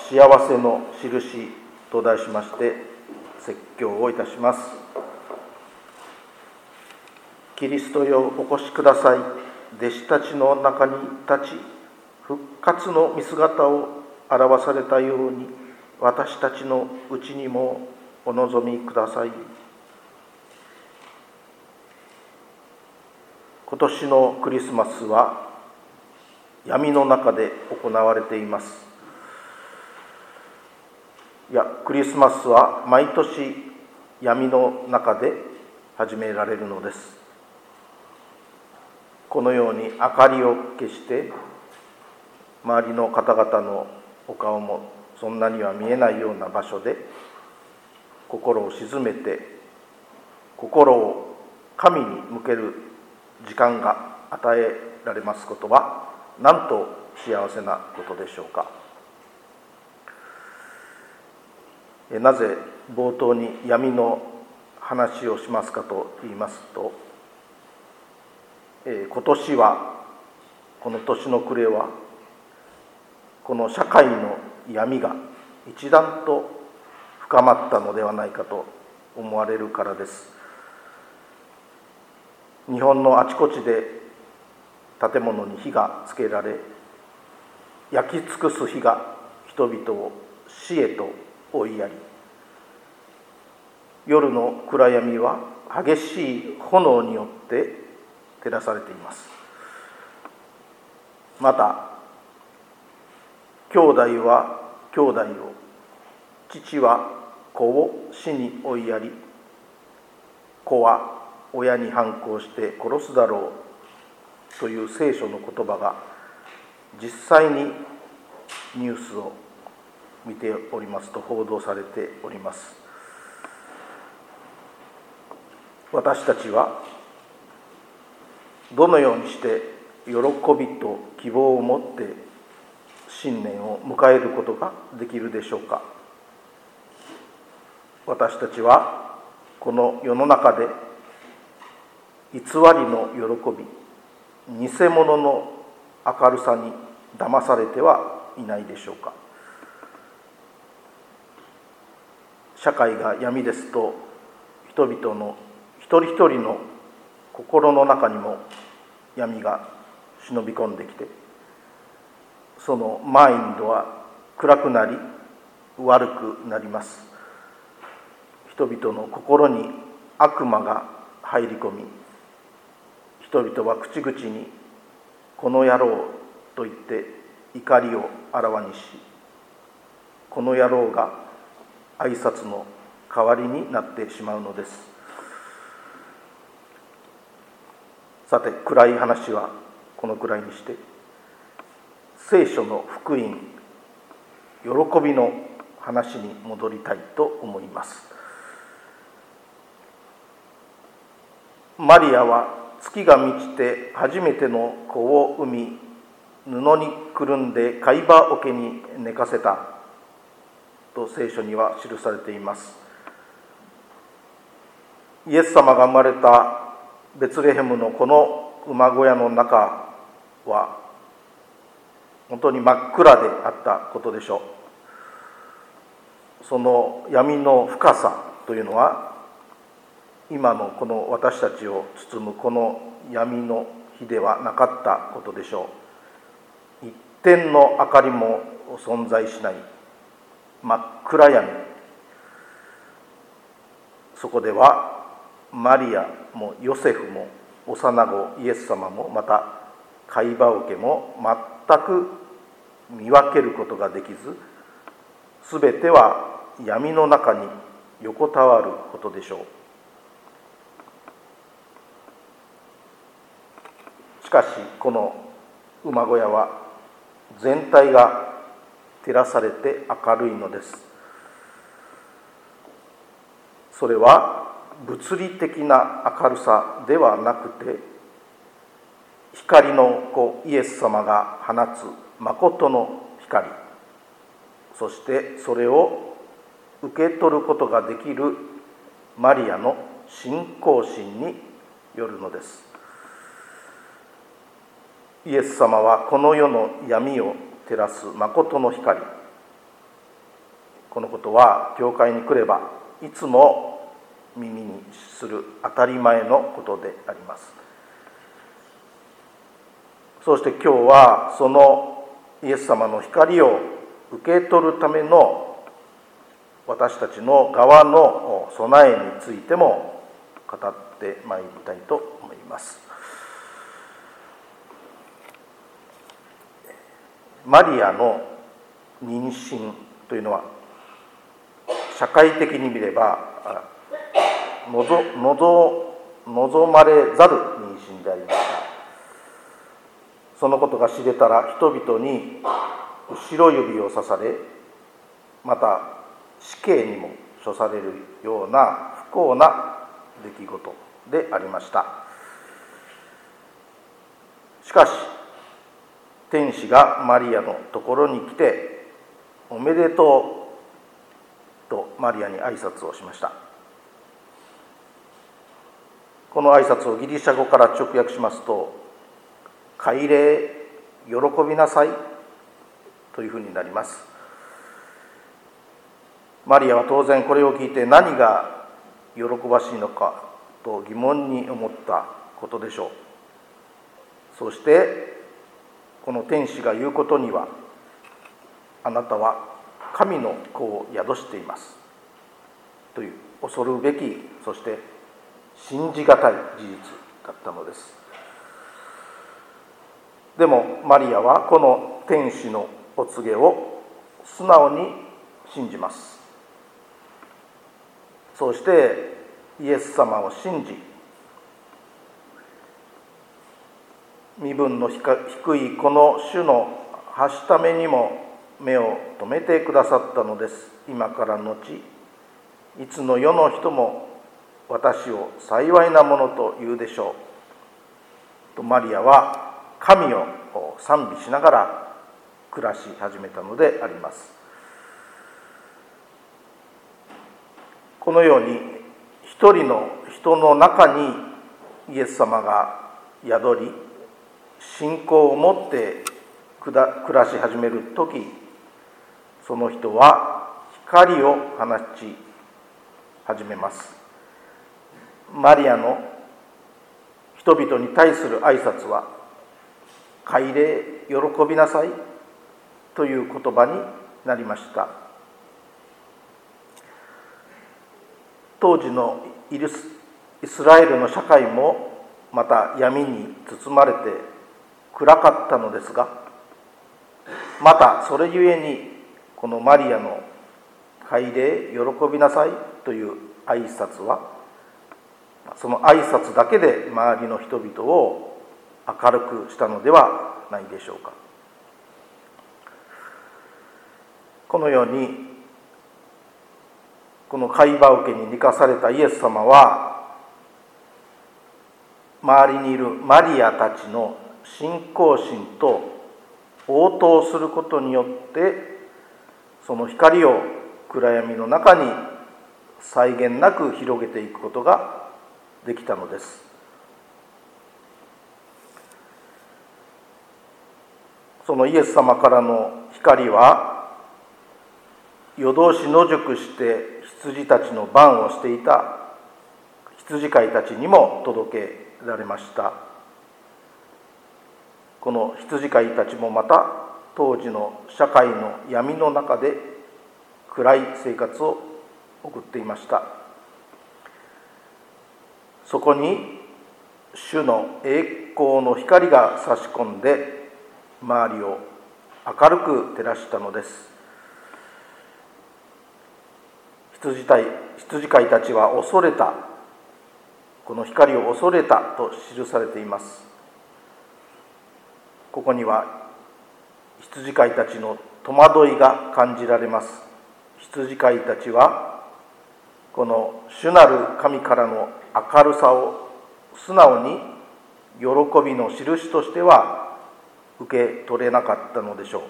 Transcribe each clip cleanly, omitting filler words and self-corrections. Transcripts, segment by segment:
幸せの印と題しまして説教をいたします。キリストよお越しください。弟子たちの中に立ち、復活の見姿を表されたように、私たちのうちにもお望みください。今年のクリスマスは闇の中で行われています。クリスマスは毎年闇の中で始められるのです。このように明かりを消して周りの方々のお顔もそんなには見えないような場所で心を静めて心を神に向ける時間が与えられますことはなんと幸せなことでしょうか。なぜ冒頭に闇の話をしますかと言いますと、今年はこの年の暮れはこの社会の闇が一段と深まったのではないかと思われるからです。日本のあちこちで建物に火がつけられ、焼き尽くす火が人々を死へと追いやり、夜の暗闇は激しい炎によって照らされています。また兄弟は兄弟を、父は子を死に追いやり、子は親に反抗して殺すだろうという聖書の言葉が実際にニュースを見ておりますと報道されております。私たちはどのようにして喜びと希望を持って新年を迎えることができるでしょうか。私たちはこの世の中で偽りの喜び、偽物の明るさに騙されてはいないでしょうか。社会が闇ですと、人々の一人一人の心の中にも闇が忍び込んできて、そのマインドは暗くなり悪くなります。人々の心に悪魔が入り込み、人々は口々にこの野郎と言って怒りをあらわにし、この野郎が挨拶の代わりになってしまうのです。さて、暗い話はこのくらいにして、聖書の福音、喜びの話に戻りたいと思います。マリアは月が満ちて初めての子を産み、布にくるんで貝羽桶に寝かせたと聖書には記されています。イエス様が生まれたベツレヘムのこの馬小屋の中は本当に真っ暗であったことでしょう。その闇の深さというのは今のこの私たちを包むこの闇の火ではなかったことでしょう。一点の明かりも存在しない真っ暗闇。そこではマリアもヨセフも幼子イエス様もまた貝羽桶も全く見分けることができず、すべては闇の中に横たわることでしょう。しかしこの馬小屋は全体が照らされて明るいのです。それは物理的な明るさではなくて、光の子イエス様が放つ誠の光、そしてそれを受け取ることができるマリアの信仰心によるのです。イエス様はこの世の闇を照らす誠の光、 このことは教会に来ればいつも耳にする当たり前のことであります。そして今日はそのイエス様の光を受け取るための私たちの側の備えについても語ってまいりたいと思います。マリアの妊娠というのは社会的に見れば望まれざる妊娠でありました。そのことが知れたら人々に後ろ指を刺され、また死刑にも処されるような不幸な出来事でありました。しかし天使がマリアのところに来て、おめでとうとマリアに挨拶をしました。この挨拶をギリシャ語から直訳しますと、快礼、喜びなさいというふうになります。マリアは当然これを聞いて何が喜ばしいのかと疑問に思ったことでしょう。そしてこの天使が言うことには、あなたは神の子を宿していますという恐るべき、そして信じがたい事実だったのです。でもマリアはこの天使のお告げを素直に信じます。そしてイエス様を信じ、身分の低いこの主のはしためにも目を留めてくださったのです。今からのち、いつの世の人も私を幸いなものと言うでしょうと、マリアは神を賛美しながら暮らし始めたのであります。このように一人の人の中にイエス様が宿り、信仰を持って暮らし始めるとき、その人は光を放ち始めます。マリアの人々に対する挨拶は、快礼、喜びなさいという言葉になりました。当時のイスラエルの社会もまた闇に包まれて暗かったのですが、またそれゆえにこのマリアの快礼、喜びなさいという挨拶は、その挨拶だけで周りの人々を明るくしたのではないでしょうか。このようにこの貝羽受けに生かされたイエス様は、周りにいるマリアたちの信仰心と応答することによって、その光を暗闇の中に際限なく広げていくことができたのです。そのイエス様からの光は、夜通し野宿して羊たちの番をしていた羊飼いたちにも届けられました。この羊飼いたちもまた当時の社会の闇の中で暗い生活を送っていました。そこに主の栄光の光が差し込んで周りを明るく照らしたのです。羊飼いたちは恐れた、この光を恐れたと記されています。ここには羊飼いたちの戸惑いが感じられます。羊飼いたちはこの主なる神からの明るさを素直に喜びの印としては受け取れなかったのでしょ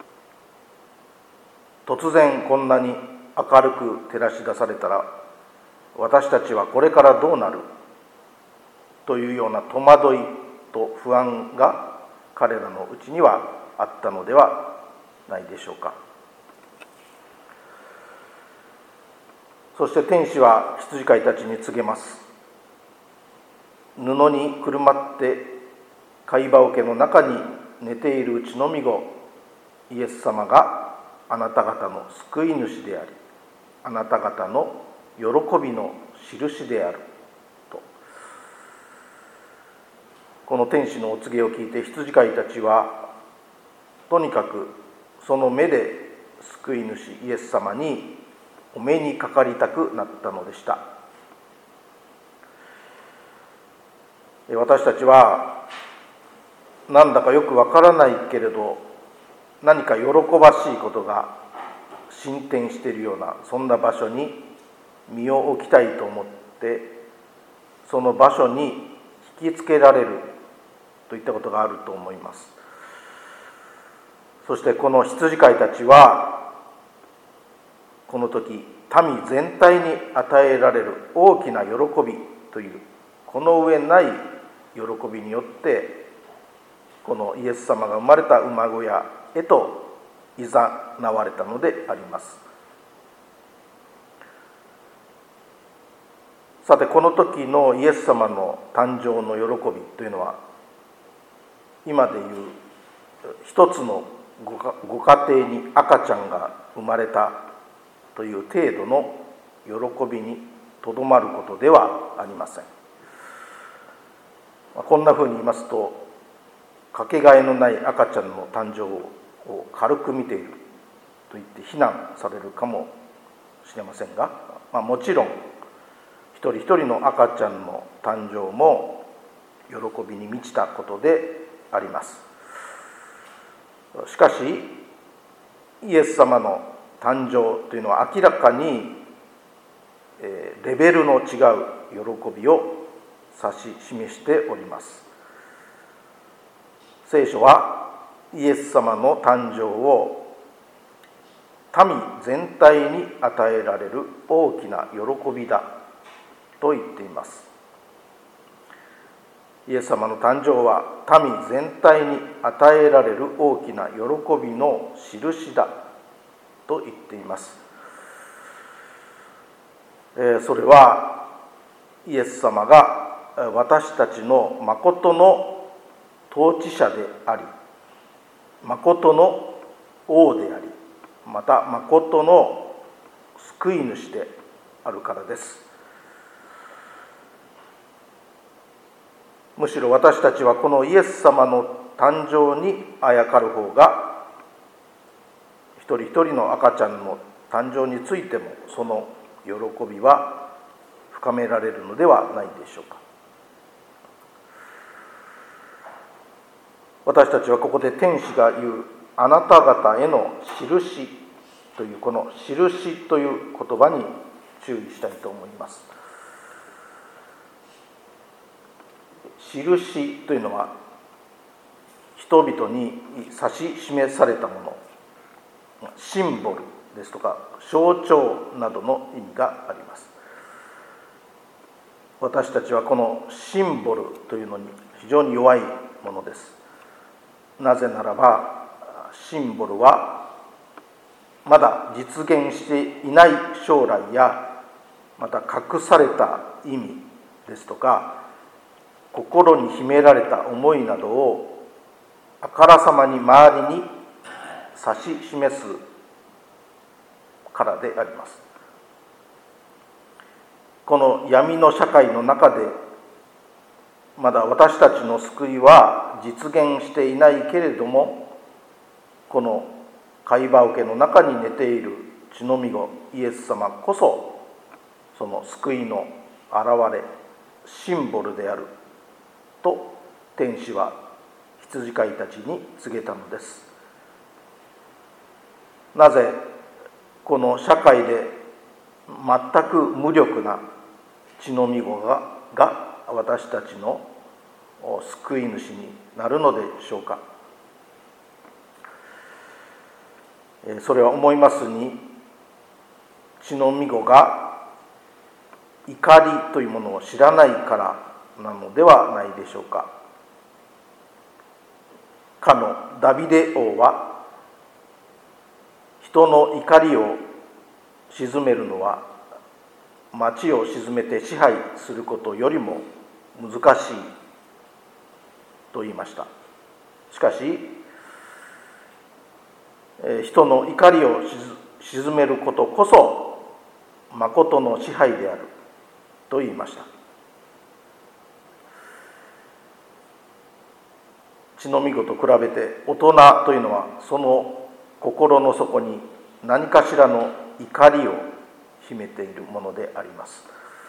う。突然こんなに明るく照らし出されたら、私たちはこれからどうなるというような戸惑いと不安が彼らのうちにはあったのではないでしょうか。 そして天使は羊飼いたちに告げます。布にくるまって貝羽桶の中に寝ているうちのみ子イエス様があなた方の救い主であり、あなた方の喜びの印であると。この天使のお告げを聞いて羊飼いたちはとにかくその目で救い主イエス様にお目にかかりたくなったのでした。私たちはなんだかよくわからないけれど、何か喜ばしいことが進展しているような、そんな場所に身を置きたいと思って、その場所に引きつけられるといったことがあると思います。そしてこの羊飼いたちはこの時、民全体に与えられる大きな喜びというこの上ない喜びによって、このイエス様が生まれた馬小屋へといざなわれたのであります。さて、この時のイエス様の誕生の喜びというのは、今でいう一つのご家庭に赤ちゃんが生まれたという程度の喜びにとどまることではありません。こんなふうに言いますと、かけがえのない赤ちゃんの誕生を軽く見ていると言って非難されるかもしれませんが、もちろん一人一人の赤ちゃんの誕生も喜びに満ちたことであります。しかしイエス様の誕生というのは明らかにレベルの違う喜びを指し示しております。聖書はイエス様の誕生を民全体に与えられる大きな喜びだと言っています。イエス様の誕生は民全体に与えられる大きな喜びの印だと言っています。それはイエス様が私たちの誠の統治者であり、誠の王であり、また誠の救い主であるからです。むしろ私たちはこのイエス様の誕生にあやかる方が、一人一人の赤ちゃんの誕生についてもその喜びは深められるのではないでしょうか。私たちはここで天使が言うあなた方への印というこの印という言葉に注意したいと思います。印というのは人々に指し示されたもの、シンボルですとか象徴などの意味があります。私たちはこのシンボルというのに非常に弱いものです。なぜならばシンボルはまだ実現していない将来や、また隠された意味ですとか心に秘められた思いなどをあからさまに周りに指し示すからであります。この闇の社会の中でまだ私たちの救いは実現していないけれども、この貝羽桶の中に寝ている血のみ子イエス様こそその救いの現れ、シンボルであると天使は羊飼いたちに告げたのです。なぜこの社会で全く無力な血のみ子が私たちの救い主になるのでしょうか。それは思いますに、血のみ子が怒りというものを知らないからなのではないでしょうか。かのダビデ王は人の怒りを鎮めるのは町を鎮めて支配することよりも難しいと言いました。しかし、人の怒りを鎮めることこそ誠の支配であると言いました。血のみ子と比べて大人というのは、その心の底に何かしらの怒りを秘めているものであります。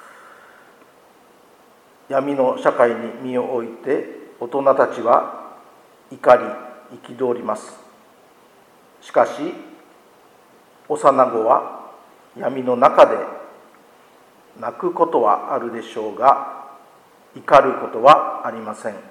闇の社会に身を置いて大人たちは怒り憤ります。しかし幼子は闇の中で泣くことはあるでしょうが、怒ることはありません。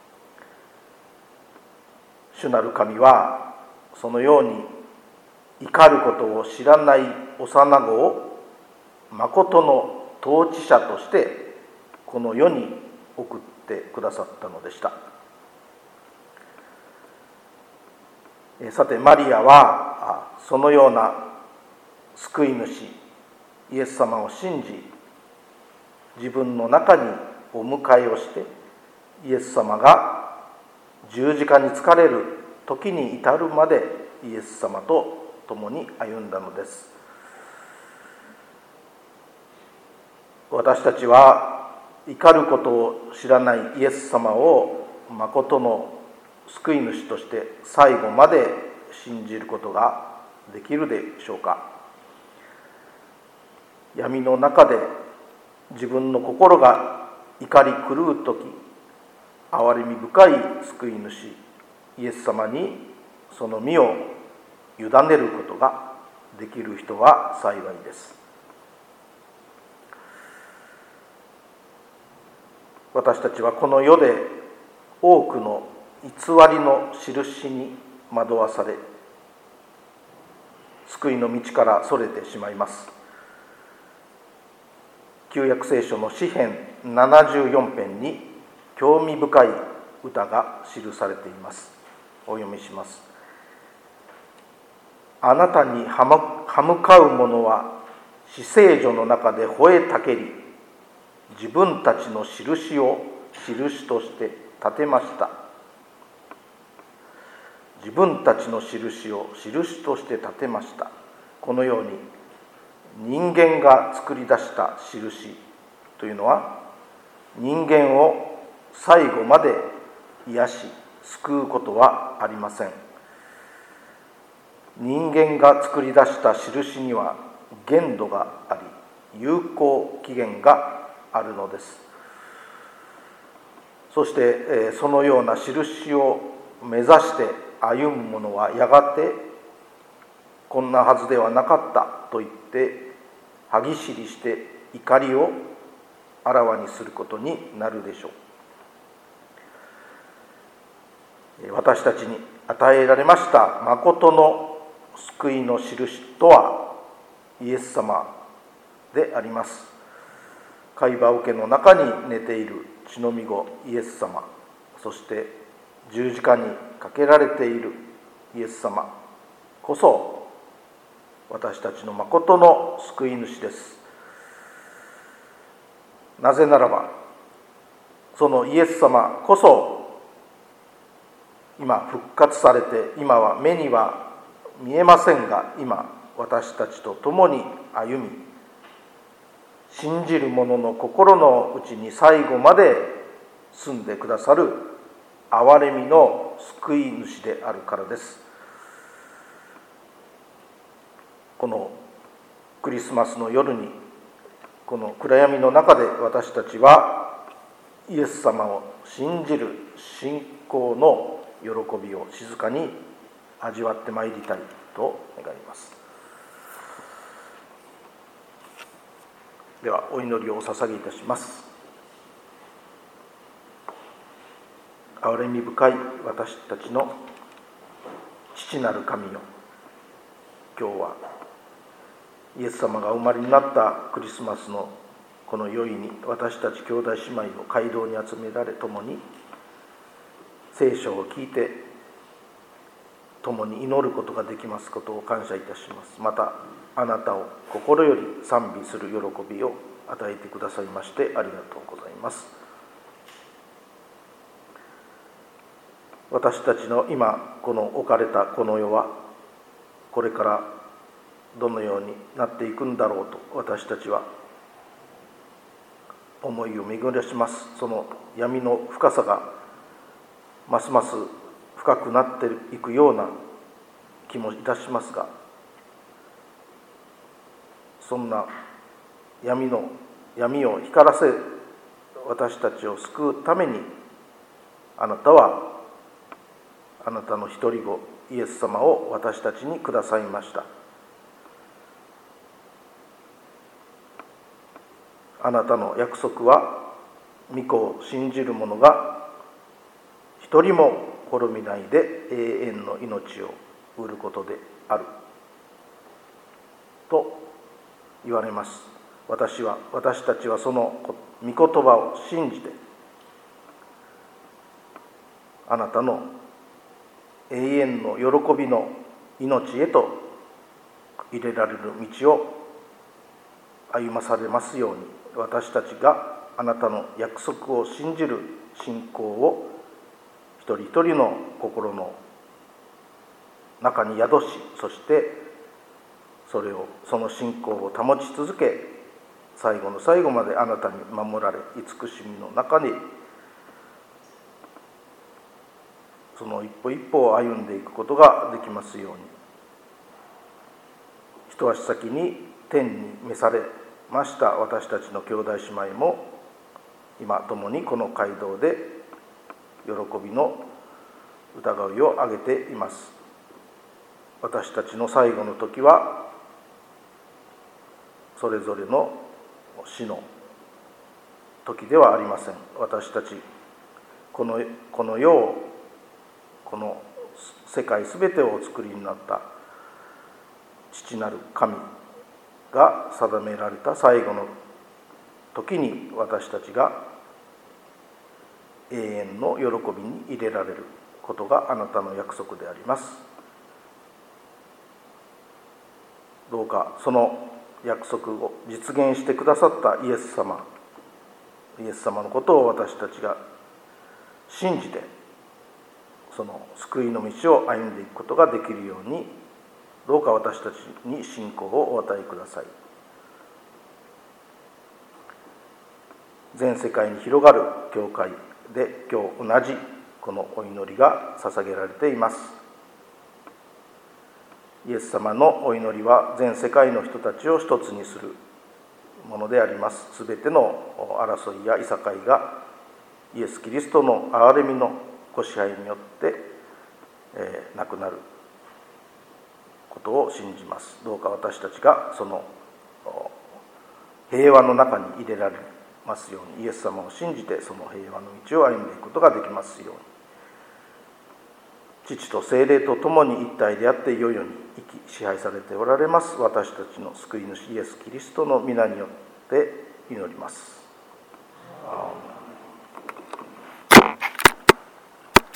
主なる神はそのように怒ることを知らない幼子を誠の統治者としてこの世に送ってくださったのでした。さて、マリアはそのような救い主イエス様を信じ、自分の中にお迎えをして、イエス様が十字架につかれる時に至るまでイエス様と共に歩んだのです。私たちは怒ることを知らないイエス様を誠の救い主として最後まで信じることができるでしょうか。闇の中で自分の心が怒り狂うとき、憐れみ深い救い主イエス様にその身を委ねることができる人は幸いです。私たちはこの世で多くの偽りの印に惑わされ、救いの道からそれてしまいます。旧約聖書の詩編74編に興味深い歌が記されています。お読みします。あなたに歯向かう者は至聖所の中で吠えたけり、自分たちの印を印として立てました。自分たちの印を印として立てました。このように人間が作り出した印というのは、人間を最後まで癒し救うことはありません。人間が作り出した印には限度があり、有効期限があるのです。そしてそのような印を目指して歩む者はやがてこんなはずではなかったと言って歯ぎしりして怒りをあらわにすることになるでしょう。私たちに与えられました誠の救いの印とはイエス様であります。貝羽桶の中に寝ている血のみ子イエス様、そして十字架にかけられているイエス様こそ私たちの誠の救い主です。なぜならば、そのイエス様こそ今復活されて、今は目には見えませんが、今私たちと共に歩み、信じる者の心の内に最後まで住んでくださる憐れみの救い主であるからです。このクリスマスの夜に、この暗闇の中で私たちはイエス様を信じる信仰の喜びを静かに味わってまいりたいと願います。ではお祈りをお捧げいたします。憐れみ深い私たちの父なる神よ、今日はイエス様がお生まれになったクリスマスのこの宵に、私たち兄弟姉妹を街道に集められ、共に聖書を聞いて共に祈ることができますことを感謝いたします。またあなたを心より賛美する喜びを与えてくださいましてありがとうございます。私たちの今この置かれたこの世はこれからどのようになっていくんだろうと私たちは思いを巡らします。その闇の深さがますます深くなっていくような気もいたしますが、そんな闇を光らせ私たちを救うためにあなたはあなたの一人子イエス様を私たちにくださいました。あなたの約束は御子を信じる者が一人も滅びないで永遠の命を得ることであると言われます。私たちはその御言葉を信じてあなたの永遠の喜びの命へと入れられる道を歩まされますように、私たちがあなたの約束を信じる信仰を一人一人の心の中に宿し、そしてその信仰を保ち続け、最後の最後まであなたに守られ、慈しみの中にその一歩一歩を歩んでいくことができますように、一足先に天に召されました私たちの兄弟姉妹も今共にこの街道で喜びの歌声を上げています。私たちの最後の時はそれぞれの死の時ではありません。私たちこの世を、この世界すべてをお作りになった父なる神が定められた最後の時に私たちが永遠の喜びに入れられることがあなたの約束であります。どうかその約束を実現してくださったイエス様のことを私たちが信じてその救いの道を歩んでいくことができるように、どうか私たちに信仰をお与えください。全世界に広がる教会で今日同じこのお祈りが捧げられています。イエス様のお祈りは全世界の人たちを一つにするものであります。すべての争いやいさかいがイエス・キリストの憐れみのご支配によって、なくなることを信じます。どうか私たちがその平和の中に入れられますように、イエス様を信じてその平和の道を歩んでいくことができますように、父と聖霊と共に一体であって世々に生き支配されておられます私たちの救い主イエス・キリストの皆によって祈ります。